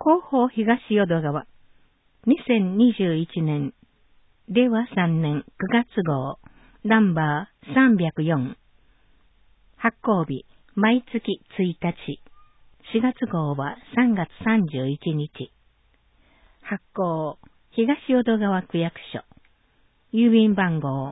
広報東淀川、2021年、令和3年9月号、ナンバー304。発行日、毎月1日。4月号は3月31日。発行、東淀川区役所。郵便番号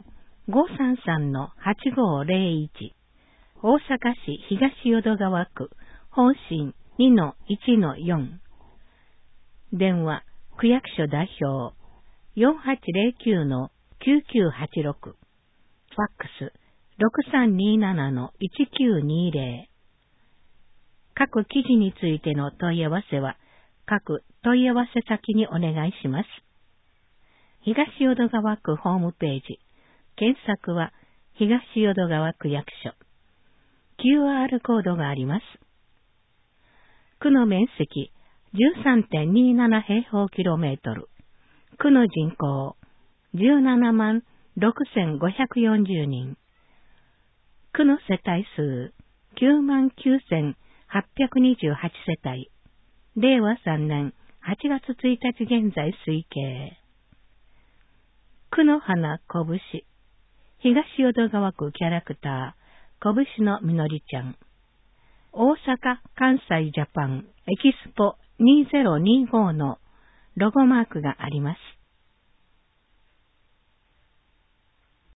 533-8501。大阪市東淀川区、本心 2-1-4。電話、区役所代表、4809-9986。ファックス、6327-1920。各記事についての問い合わせは、各問い合わせ先にお願いします。東淀川区ホームページ、検索は東淀川区役所。QR コードがあります。区の面積 13.27 平方キロメートル。区の人口 176,540 人。区の世帯数 99,828 世帯。令和3年8月1日現在推計。区の花こぶし。東淀川区キャラクター、こぶしのみのりちゃん。大阪・関西ジャパンエキスポ2025のロゴマークがあります。